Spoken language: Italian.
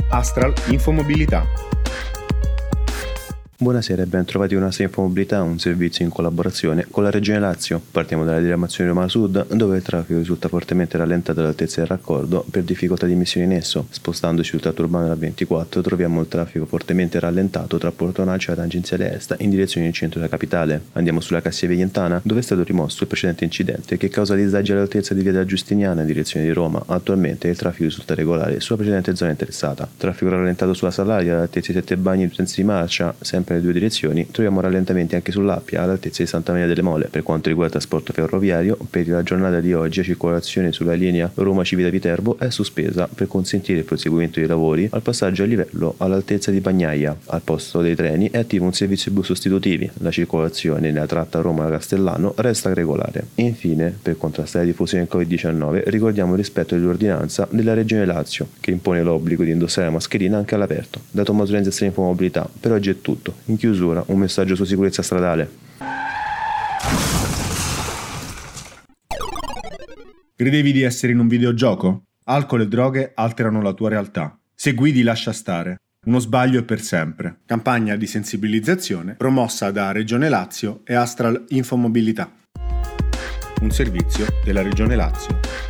Astral Infomobilità. Buonasera e ben trovati con Astral Infomobilità, un servizio in collaborazione con la Regione Lazio. Partiamo dalla diramazione Roma Sud, dove il traffico risulta fortemente rallentato all'altezza del raccordo per difficoltà di emissione in esso. Spostandoci sul tratto urbano della 24 troviamo il traffico fortemente rallentato tra Porto Nalcia e la tangenziale est in direzione del centro della capitale. Andiamo sulla Cassia Veientana, dove è stato rimosso il precedente incidente che causa disagi all'altezza di via della Giustiniana in direzione di Roma. Attualmente il traffico risulta regolare sulla precedente zona interessata. Traffico rallentato sulla Salaria all'altezza di Sette Bagni in senso di marcia, sempre nelle due direzioni. Troviamo rallentamenti anche sull'Appia all'altezza di Santa Maria delle Mole. Per quanto riguarda il trasporto ferroviario, per la giornata di oggi la circolazione sulla linea Roma-Civita-Viterbo è sospesa per consentire il proseguimento dei lavori al passaggio a livello all'altezza di Bagnaia. Al posto dei treni è attivo un servizio bus sostitutivi. La circolazione nella tratta Roma-Castellano resta regolare. Infine, per contrastare la diffusione del Covid-19, ricordiamo il rispetto dell'ordinanza della Regione Lazio, che impone l'obbligo di indossare la mascherina anche all'aperto. Da Tommaso Renzi, Astral Infomobilità, per oggi è tutto. In chiusura, un messaggio su sicurezza stradale. Credevi di essere in un videogioco? Alcol e droghe alterano la tua realtà. Se guidi, lascia stare. Uno sbaglio è per sempre. Campagna di sensibilizzazione promossa da Regione Lazio e Astral Infomobilità. Un servizio della Regione Lazio.